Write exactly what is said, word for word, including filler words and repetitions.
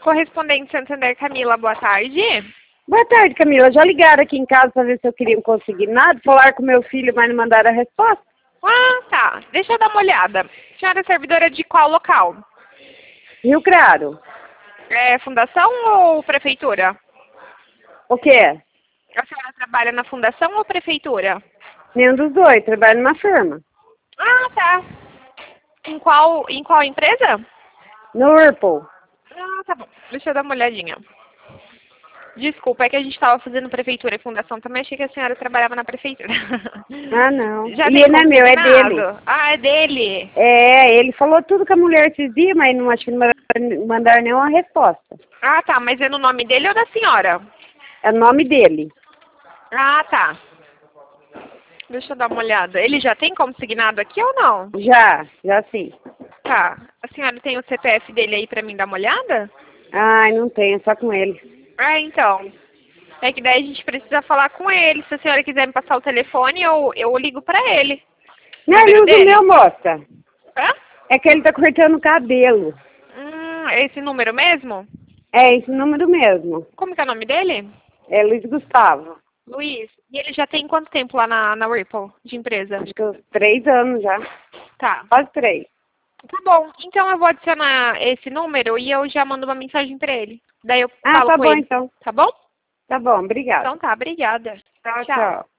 correspondente Santander, Camila, boa tarde. Boa tarde, Camila. Já ligaram aqui em casa para ver se eu queria conseguir nada? Falaram com meu filho, mas não mandaram a resposta? Ah, tá. Deixa eu dar uma olhada. Senhora é servidora de qual local? Rio Claro. É fundação ou prefeitura? O quê? A senhora trabalha na fundação ou prefeitura? Nenhum dos dois. Trabalho numa firma. Ah, tá. Em qual, em qual empresa? No Whirlpool. Ah, tá bom. Deixa eu dar uma olhadinha. Desculpa, é que a gente estava fazendo prefeitura e fundação também, achei que a senhora trabalhava na prefeitura. Ah, não. Já E tem não é meu, é consignado? dele. Ah, é dele. É, ele falou tudo com a mulher esses dias, mas não acho que não mandaram mandar nenhuma resposta. Ah, tá, mas é no nome dele ou da senhora? É o nome dele. Ah, tá. Deixa eu dar uma olhada. Ele já tem consignado aqui ou não? Já, já sim. Tá. A senhora tem o C P F dele aí pra mim dar uma olhada? Ai, não tenho, só com ele. Ah, então. É que daí a gente precisa falar com ele. Se a senhora quiser me passar o telefone, eu, eu ligo pra ele. Não, ele usa o meu, moça. Hã? É que ele tá cortando o cabelo. Hum, é esse número mesmo? É esse número mesmo. Como que é o nome dele? É Luiz Gustavo. Luiz. E ele já tem quanto tempo lá na, na Whirlpool, de empresa? Acho que uns três anos já. Tá. Quase três. Tá bom. Então eu vou adicionar esse número e eu já mando uma mensagem pra ele. Daí eu Ah, falo tá com bom ele. então. Tá bom? Tá bom, obrigada. Então tá, obrigada. Tchau, Tchau. tchau.